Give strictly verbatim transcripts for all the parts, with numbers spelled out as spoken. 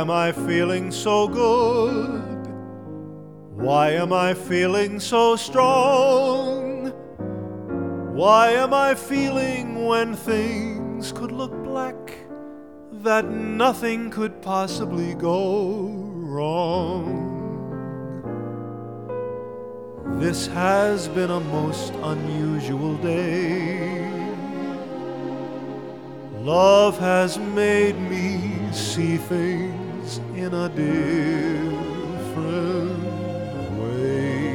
am I feeling so good? Why am I feeling so strong? Why am I feeling when things could look black, that nothing could possibly go wrong? This has been a most unusual day. Love has made me see things in a different way.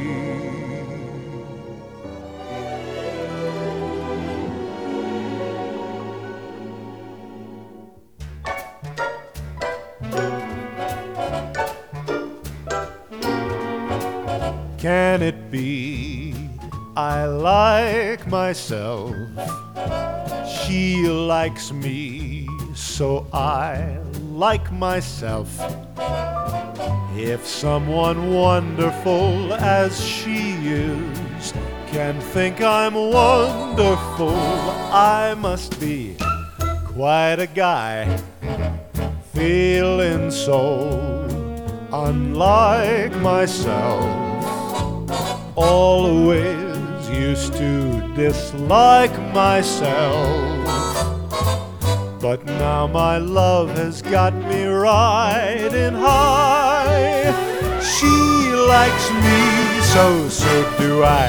Can it be I like myself? She likes me, so I like myself. If someone wonderful as she is can think I'm wonderful, I must be quite a guy, feeling so unlike myself. Always used to dislike myself, but now my love has got me riding high. She likes me, so, so do I.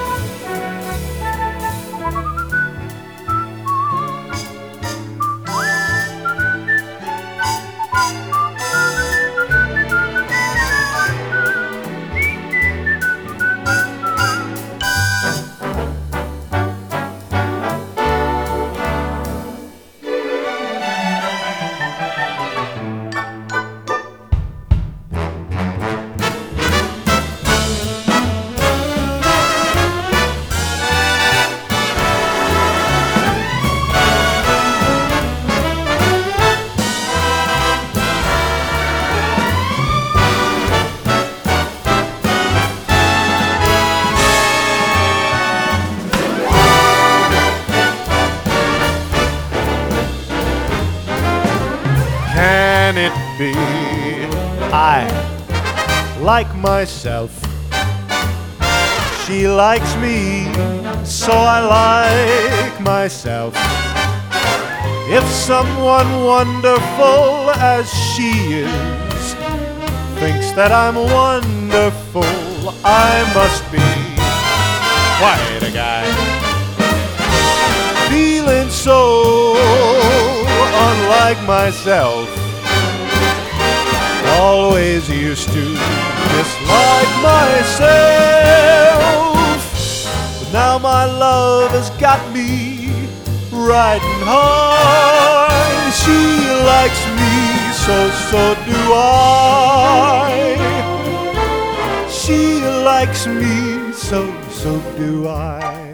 Can it be I like myself? She likes me, so I like myself. If someone wonderful as she is thinks that I'm wonderful, I must be quite a guy, feeling so unlike myself. Always used to dislike myself, but now my love has got me riding high. She likes me, so, so do I. She likes me, so, so do I.